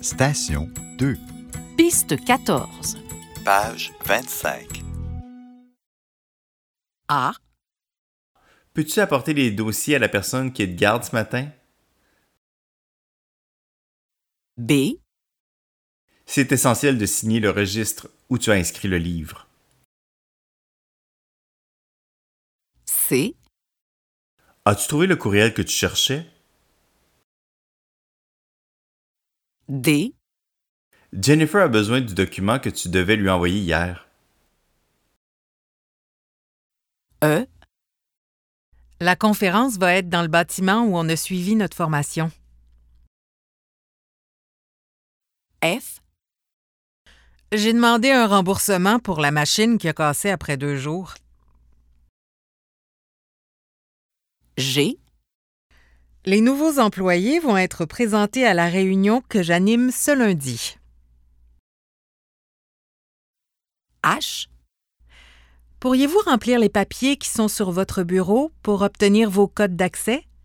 Station 2. Piste 14. Page 25. A. Peux-tu apporter les dossiers à la personne qui est de garde ce matin? B. C'est essentiel de signer le registre où tu as inscrit le livre. C. As-tu trouvé le courriel que tu cherchais? D. Jennifer a besoin du document que tu devais lui envoyer hier. E. La conférence va être dans le bâtiment où on a suivi notre formation. F. J'ai demandé un remboursement pour la machine qui a cassé après 2 jours. G. Les nouveaux employés vont être présentés à la réunion que j'anime ce lundi. H. Pourriez-vous remplir les papiers qui sont sur votre bureau pour obtenir vos codes d'accès?